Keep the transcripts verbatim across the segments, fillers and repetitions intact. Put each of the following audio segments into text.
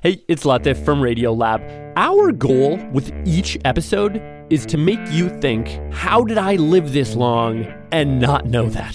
Hey, it's Latif from Radiolab. Our goal with each episode is to make you think, how did I live this long and not know that?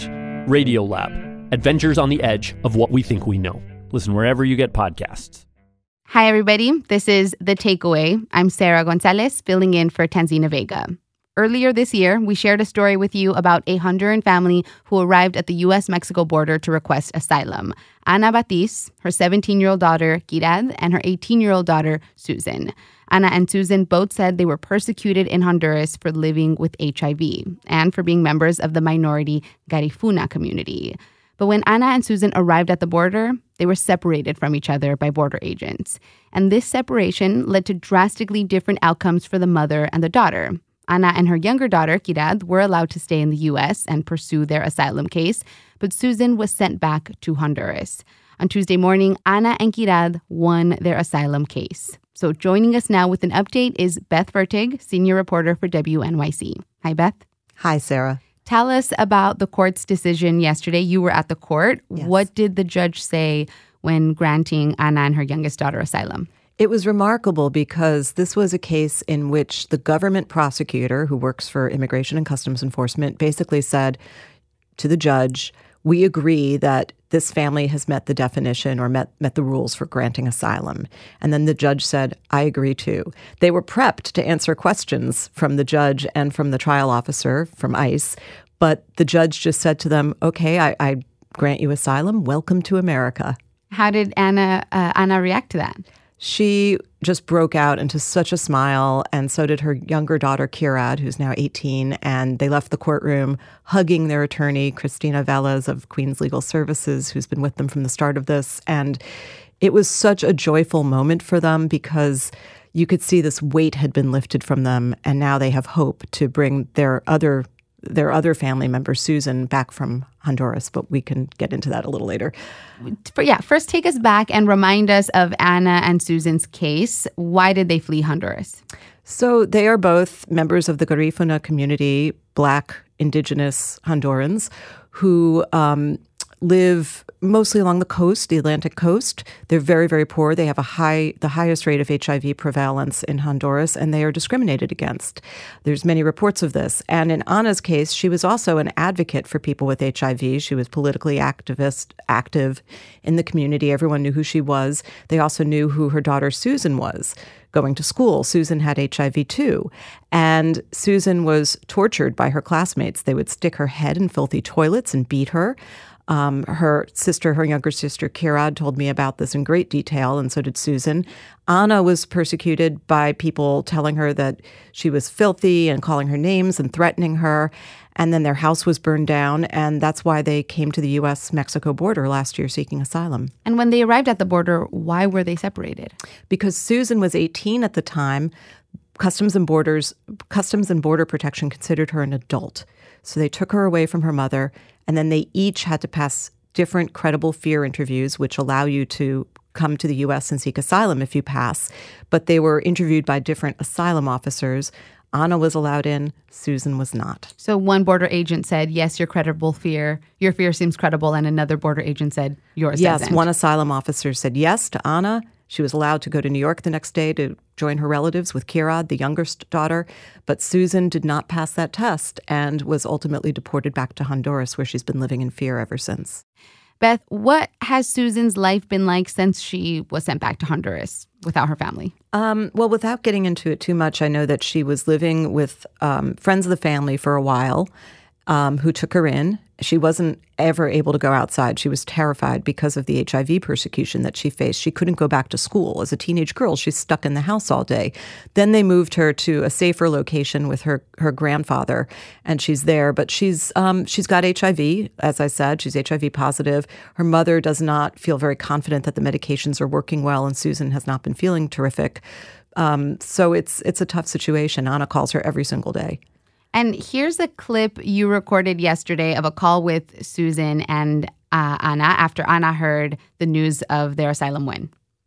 Radiolab, adventures on the edge of what we think we know. Listen wherever you get podcasts. Hi, everybody. This is The Takeaway. I'm Sarah Gonzalez, filling in for Tanzina Vega. Earlier this year, we shared a story with you about a Honduran family who arrived at the U S Mexico border to request asylum. Ana Batiz, her seventeen-year-old daughter, Kirad, and her eighteen-year-old daughter, Susan. Ana and Susan both said they were persecuted in Honduras for living with H I V and for being members of the minority Garifuna community. But when Ana and Susan arrived at the border, they were separated from each other by border agents. And this separation led to drastically different outcomes for the mother and the daughter. Ana and her younger daughter, Kirad, were allowed to stay in the U S and pursue their asylum case, but Susan was sent back to Honduras. On Tuesday morning, Ana and Kirad won their asylum case. So joining us now with an update is Beth Fertig, senior reporter for W N Y C. Hi, Beth. Hi, Sarah. Tell us about the court's decision yesterday. You were at the court. Yes. What did the judge say when granting Ana and her youngest daughter asylum? It was remarkable because this was a case in which the government prosecutor, who works for Immigration and Customs Enforcement, basically said to the judge, we agree that this family has met the definition or met, met the rules for granting asylum. And then the judge said, I agree too. They were prepped to answer questions from the judge and from the trial officer from ICE, but the judge just said to them, okay, I, I grant you asylum. Welcome to America. How did Ana, uh, Ana react to that? She just broke out into such a smile, and so did her younger daughter, Kirad, who's now eighteen, and they left the courtroom hugging their attorney, Christina Velez of Queens Legal Services, who's been with them from the start of this. And it was such a joyful moment for them because you could see this weight had been lifted from them, and now they have hope to bring their other their other family member, Susan, back from Honduras, but we can get into that a little later. Yeah, first take us back and remind us of Ana and Susan's case. Why did they flee Honduras? So they are both members of the Garifuna community, Black, indigenous Hondurans, who um, live mostly along the coast, the Atlantic coast. They're very, very poor. They have a high, the highest rate of H I V prevalence in Honduras, and they are discriminated against. There's many reports of this. And in Ana's case, she was also an advocate for people with H I V. She was politically activist, active in the community. Everyone knew who she was. They also knew who her daughter Susan was. Going to school, Susan had H I V too. And Susan was tortured by her classmates. They would stick her head in filthy toilets and beat her. Um, her sister, her younger sister, Kirad, told me about this in great detail, and so did Susan. Ana was persecuted by people telling her that she was filthy and calling her names and threatening her. And then their house was burned down, and that's why they came to the U S Mexico border last year seeking asylum. And when they arrived at the border, why were they separated? Because Susan was eighteen at the time. Customs and Borders, Customs and Border Protection considered her an adult. So they took her away from her mother, and then they each had to pass different credible fear interviews, which allow you to come to the U S and seek asylum if you pass. But they were interviewed by different asylum officers. Ana was allowed in, Susan was not. So one border agent said, yes, your credible fear, your fear seems credible, and another border agent said, yours yes, doesn't. One asylum officer said yes to Ana. She was allowed to go to New York the next day to join her relatives with Kirad, the youngest daughter. But Susan did not pass that test and was ultimately deported back to Honduras, where she's been living in fear ever since. Beth, what has Susan's life been like since she was sent back to Honduras without her family? Um, well, without getting into it too much, I know that she was living with um, friends of the family for a while um, who took her in. She wasn't ever able to go outside. She was terrified because of the H I V persecution that she faced. She couldn't go back to school. As a teenage girl, she's stuck in the house all day. Then they moved her to a safer location with her her grandfather, and she's there. But she's um, she's got H I V, as I said. She's H I V positive. Her mother does not feel very confident that the medications are working well, and Susan has not been feeling terrific. Um, so it's it's a tough situation. Ana calls her every single day. And here's a clip you recorded yesterday of a call with Susan and uh, Ana after Ana heard the news of their asylum win.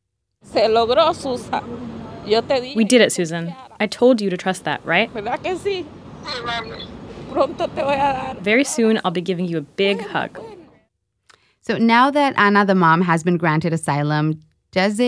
Se logró, Susan. Yo te dije. We did it, Susan. I told you to trust that, right? ¿Verdad que sí? Pronto te voy a dar. Very soon, I'll be giving you a big hug. So now that Ana, the mom, has been granted asylum, does it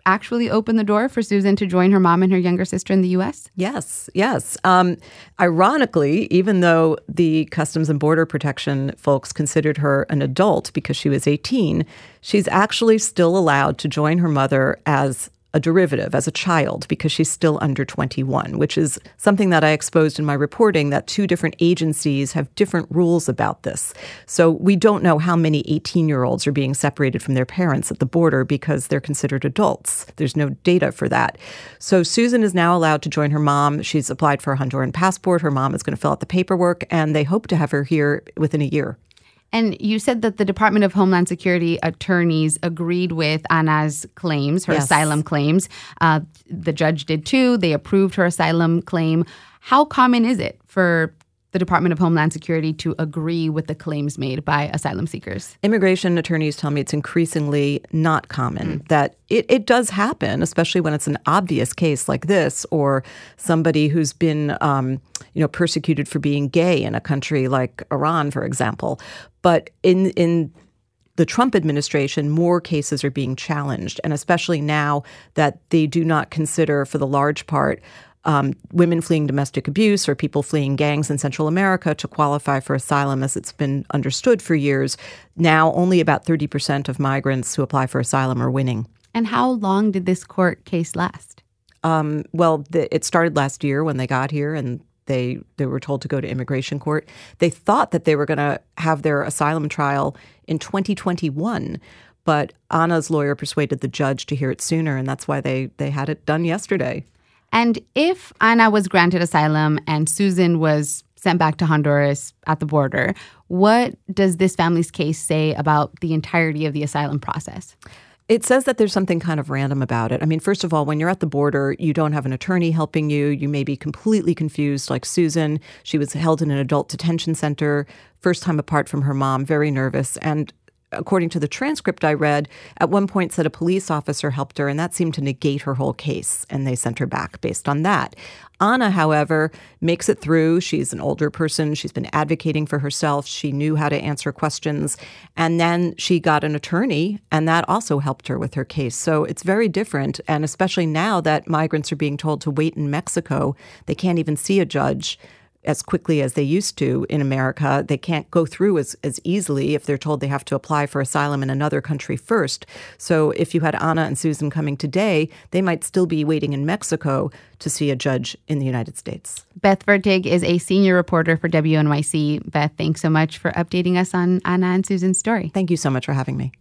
actually open the door for Susan to join her mom and her younger sister in the U S? Yes, yes. Um, ironically, even though the Customs and Border Protection folks considered her an adult because she was eighteen, she's actually still allowed to join her mother as a derivative, as a child, because she's still under twenty-one, which is something that I exposed in my reporting, that two different agencies have different rules about this. So we don't know how many eighteen-year-olds are being separated from their parents at the border because they're considered adults. There's no data for that. So Susan is now allowed to join her mom. She's applied for a Honduran passport. Her mom is going to fill out the paperwork, and they hope to have her here within a year. And you said that the Department of Homeland Security attorneys agreed with Ana's claims, her Yes. asylum claims. Uh, the judge did too. They approved her asylum claim. How common is it for the Department of Homeland Security to agree with the claims made by asylum seekers? Immigration attorneys tell me it's increasingly not common, mm. that it, it does happen, especially when it's an obvious case like this, or somebody who's been um, you know, persecuted for being gay in a country like Iran, for example. But in in the Trump administration, more cases are being challenged, and especially now that they do not consider, for the large part, Um, women fleeing domestic abuse or people fleeing gangs in Central America to qualify for asylum, as it's been understood for years. Now, only about thirty percent of migrants who apply for asylum are winning. And how long did this court case last? Um, well, the, it started last year when they got here, and they they were told to go to immigration court. They thought that they were going to have their asylum trial in twenty twenty-one. But Ana's lawyer persuaded the judge to hear it sooner, and that's why they they had it done yesterday. And if Ana was granted asylum and Susan was sent back to Honduras at the border, what does this family's case say about the entirety of the asylum process? It says that there's something kind of random about it. I mean, first of all, when you're at the border, you don't have an attorney helping you. You may be completely confused, like Susan. She was held in an adult detention center, first time apart from her mom, very nervous. And according to the transcript I read, at one point said a police officer helped her, and that seemed to negate her whole case, and they sent her back based on that. Ana, however, makes it through. She's an older person. She's been advocating for herself. She knew how to answer questions. And then she got an attorney, and that also helped her with her case. So it's very different, and especially now that migrants are being told to wait in Mexico, they can't even see a judge as quickly as they used to in America. They can't go through as, as easily if they're told they have to apply for asylum in another country first. So if you had Ana and Susan coming today, they might still be waiting in Mexico to see a judge in the United States. Beth Vertig is a senior reporter for W N Y C. Beth, thanks so much for updating us on Ana and Susan's story. Thank you so much for having me.